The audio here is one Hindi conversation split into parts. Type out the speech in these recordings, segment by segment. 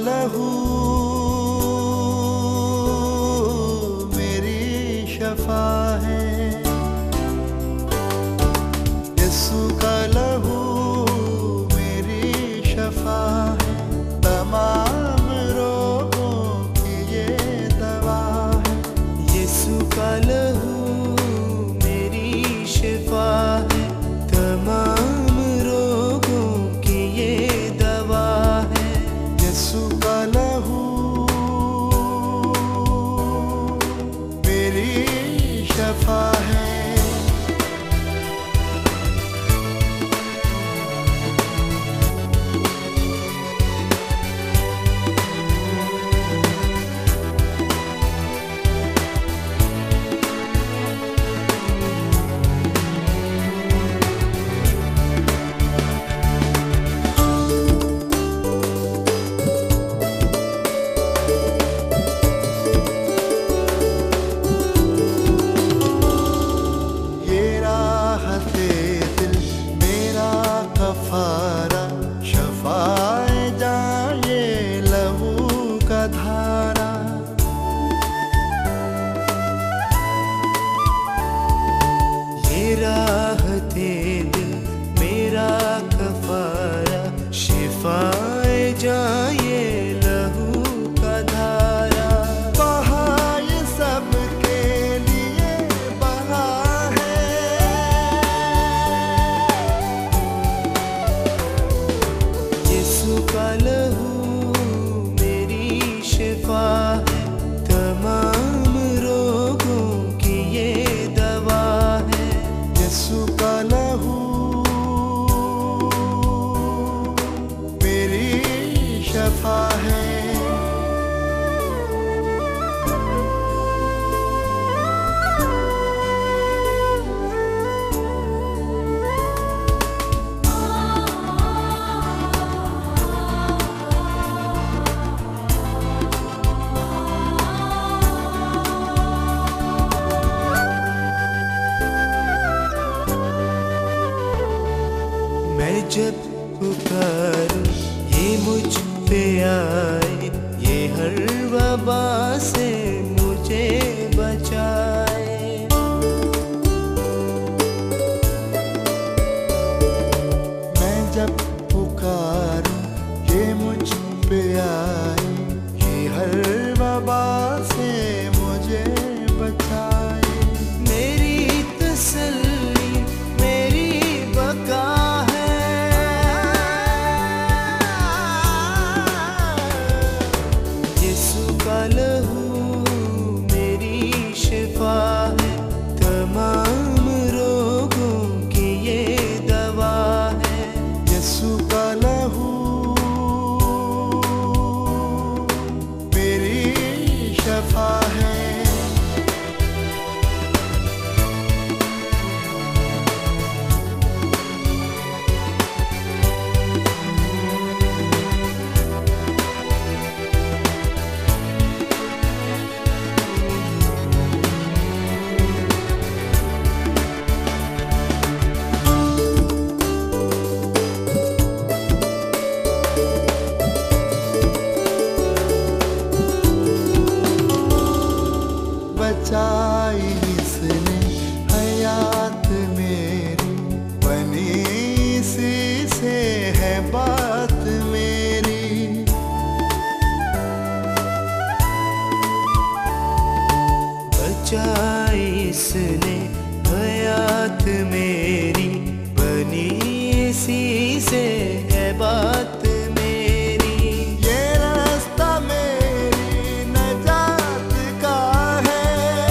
लहू मेरी शफा है। यीशु का लहू मेरी शफा है। तमाम रोगों की ये दवा है। यीशु का लहू मेरी शिफा है। तमाम रोगों की ये दवा है। यीशु का लहू मेरी शफा है। शफाए जाए लहू का धारा। ये राहते दिल मेरा कफारा। शिफाए जाए लहू का धारा। बहाय सबके लिए बहा है। यीशु का लहू मेरी शिफा है। तमाम रोगों की ये दवा है। यीशु का लहू मेरी शफा है। मैं जब पुकारूं ये मुझ पे आए। ये हर वबा से मुझे बचाए। मैं जब पुकारूं ये मुझ पे आए। ये हर वबा से मुझे बचाए। मेरी तसल्ली मेरी बका लहू मेरी शिफा है। तमाम रोगों की ये दवा है। यीशु का लहू मेरी शफा है। बचाई इसने हयात मेरी। बनी इसी से है बात मेरी। बचाई इसने हयात मेरी। बनी इसी से है बात मेरी। ये रास्ता मेरी नजात का है।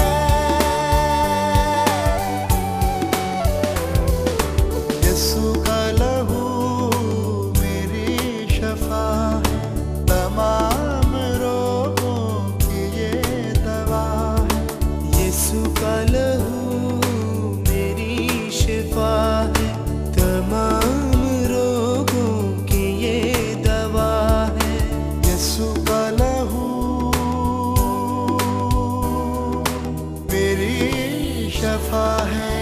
यीशु का लहू मेरी शफा है। तमाम रोगों की ये दवा है। यीशु का लहू मेरी शिफा है। तमाम रोगों की ये दवा है। यीशु का लहू मेरी शफा है।